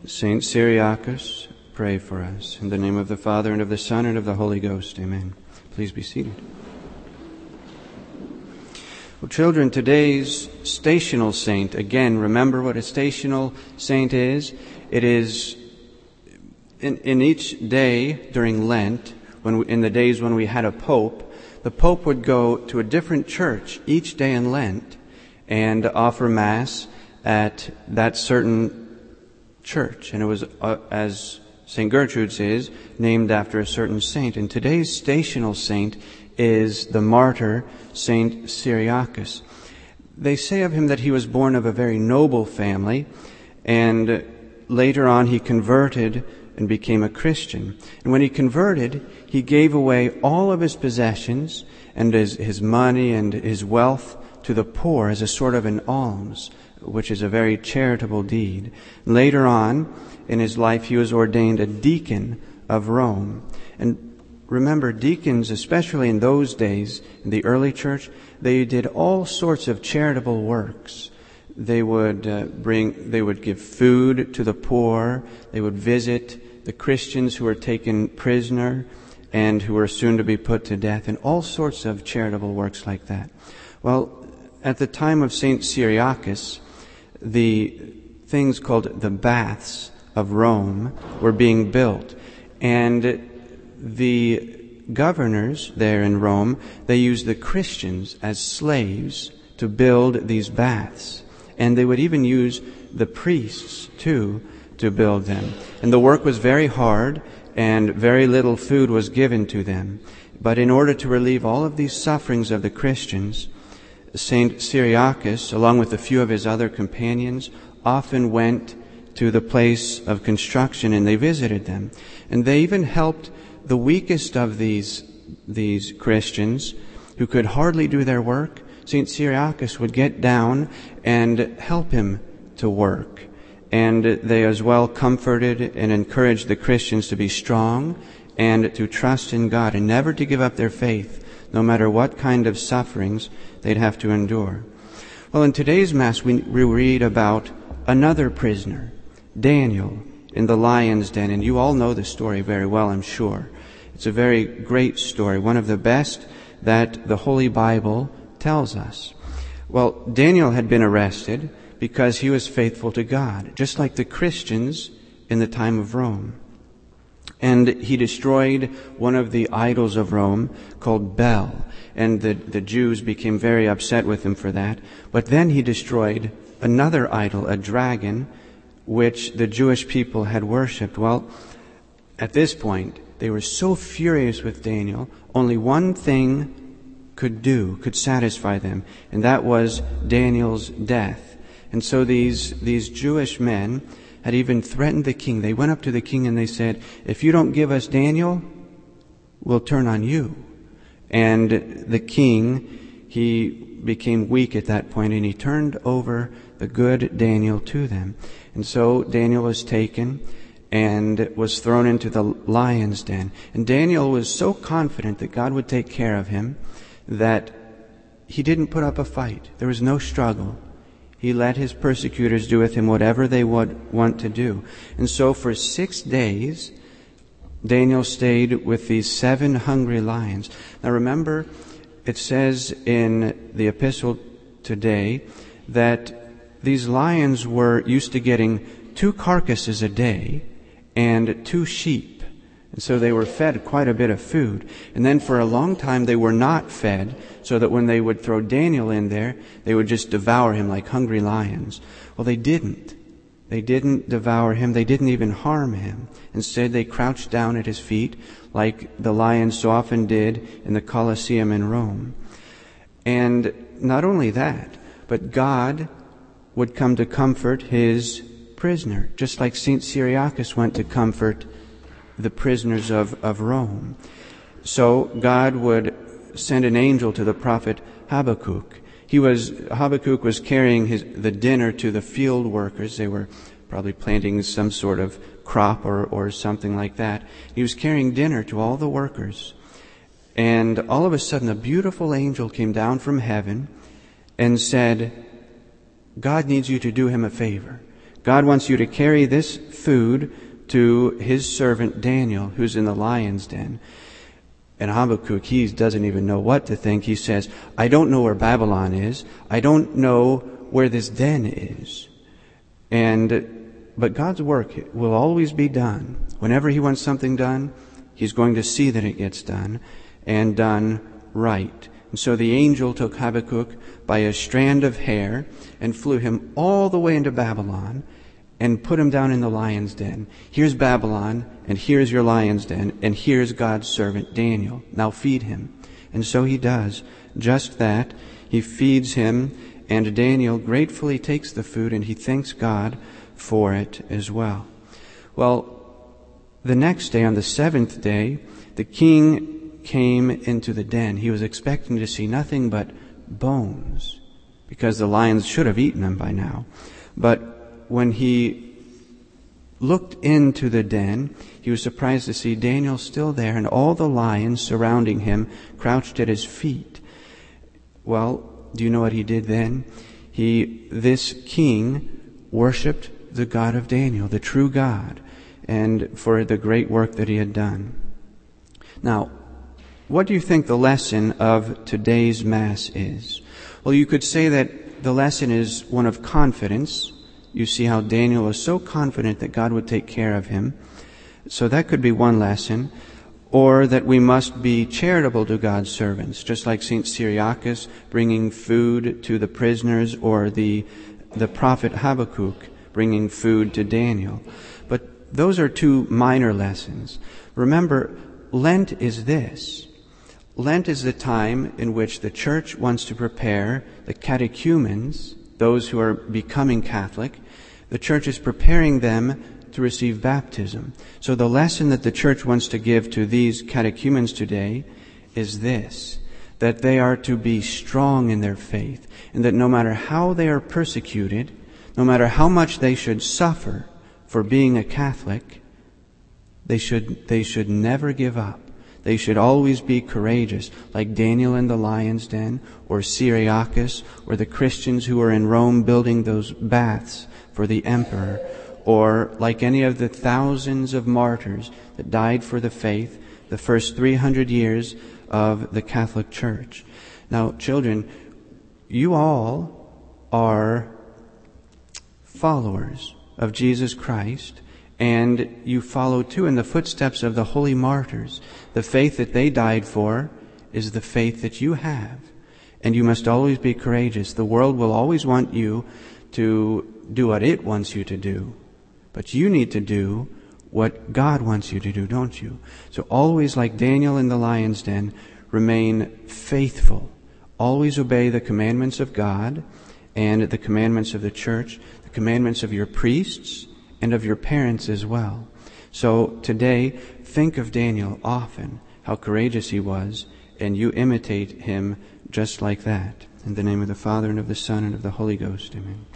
Saint Cyriacus, pray for us. In the name of the Father, and of the Son, and of the Holy Ghost. Amen. Please be seated. Well, children, today's stational saint, again, remember what a stational saint is. It is in each day during Lent, in the days when we had a pope, the pope would go to a different church each day in Lent and offer Mass at that certain church. And it was, as St. Gertrude's is, named after a certain saint. And today's stational saint is the martyr Saint Cyriacus. They say of him that he was born of a very noble family, and later on he converted and became a Christian. And when he converted, he gave away all of his possessions and his money and his wealth to the poor as a sort of an alms, which is a very charitable deed. Later on in his life, he was ordained a deacon of Rome. And remember, deacons, especially in those days, in the early church, they did all sorts of charitable works. They would give food to the poor. They would visit the Christians who were taken prisoner and who were soon to be put to death, and all sorts of charitable works like that. Well, at the time of Saint Cyriacus, the things called the baths of Rome were being built, and the governors there in Rome, they used the Christians as slaves to build these baths. And they would even use the priests, too, to build them. And the work was very hard, and very little food was given to them. But in order to relieve all of these sufferings of the Christians, Saint Cyriacus, along with a few of his other companions, often went to the place of construction, and they visited them. And they even helped the weakest of these Christians who could hardly do their work. St. Cyriacus would get down and help him to work. And they as well comforted and encouraged the Christians to be strong and to trust in God and never to give up their faith, no matter what kind of sufferings they'd have to endure. Well, in today's Mass, we read about another prisoner, Daniel, in the lion's den. And you all know the story very well, I'm sure. It's a very great story, one of the best that the Holy Bible tells us. Well, Daniel had been arrested because he was faithful to God, just like the Christians in the time of Rome. And he destroyed one of the idols of Rome called Bel. And the Jews became very upset with him for that. But then he destroyed another idol, a dragon, which the Jewish people had worshipped. Well, at this point, they were so furious with Daniel, only one thing could satisfy them, and that was Daniel's death. And so these Jewish men had even threatened the king. They went up to the king and they said, if you don't give us Daniel, we'll turn on you. And the king, he became weak at that point, and he turned over the good Daniel to them. And so Daniel was taken and was thrown into the lion's den. And Daniel was so confident that God would take care of him that he didn't put up a fight. There was no struggle. He let his persecutors do with him whatever they would want to do. And so for 6 days, Daniel stayed with these 7 hungry lions. Now remember, it says in the epistle today that these lions were used to getting 2 carcasses a day and 2 sheep. And so they were fed quite a bit of food. And then for a long time they were not fed, so that when they would throw Daniel in there, they would just devour him like hungry lions. Well, they didn't. They didn't devour him. They didn't even harm him. Instead, they crouched down at his feet like the lions so often did in the Colosseum in Rome. And not only that, but God would come to comfort his prisoner, just like St. Cyriacus went to comfort the prisoners of Rome. So God would send an angel to the prophet Habakkuk. Habakkuk was carrying the dinner to the field workers. They were probably planting some sort of crop or something like that. He was carrying dinner to all the workers. And all of a sudden, a beautiful angel came down from heaven and said, God needs you to do him a favor. God wants you to carry this food to his servant Daniel, who's in the lion's den. And Habakkuk, he doesn't even know what to think. He says, I don't know where Babylon is. I don't know where this den is. But God's work will always be done. Whenever he wants something done, he's going to see that it gets done, and done right. And so the angel took Habakkuk by a strand of hair and flew him all the way into Babylon and put him down in the lion's den. Here's Babylon, and here's your lion's den, and here's God's servant Daniel. Now feed him. And so he does just that. He feeds him, and Daniel gratefully takes the food, and he thanks God for it as well. Well, the next day, on the seventh day, the king came into the den. He was expecting to see nothing but bones, because the lions should have eaten them by now. But when he looked into the den, he was surprised to see Daniel still there, and all the lions surrounding him, crouched at his feet. Well, do you know what he did then? This king worshipped the God of Daniel, the true God, and for the great work that he had done. Now, what do you think the lesson of today's Mass is? Well, you could say that the lesson is one of confidence. You see how Daniel was so confident that God would take care of him. So that could be one lesson. Or that we must be charitable to God's servants, just like St. Cyriacus bringing food to the prisoners, or the prophet Habakkuk bringing food to Daniel. But those are two minor lessons. Remember, Lent is this. Lent is the time in which the Church wants to prepare the catechumens, those who are becoming Catholic. The Church is preparing them to receive baptism. So the lesson that the Church wants to give to these catechumens today is this, that they are to be strong in their faith, and that no matter how they are persecuted, no matter how much they should suffer for being a Catholic, they should never give up. They should always be courageous, like Daniel in the lion's den, or Cyriacus, or the Christians who were in Rome building those baths for the emperor, or like any of the thousands of martyrs that died for the faith the first 300 years of the Catholic Church. Now, children, you all are followers of Jesus Christ, and you follow too in the footsteps of the holy martyrs. The faith that they died for is the faith that you have, and you must always be courageous. The world will always want you to do what it wants you to do, but you need to do what God wants you to do, don't you? So always, like Daniel in the lion's den, remain faithful. Always obey the commandments of God and the commandments of the Church, the commandments of your priests and of your parents as well. So today, think of Daniel often, how courageous he was, and you imitate him just like that. In the name of the Father, and of the Son, and of the Holy Ghost. Amen.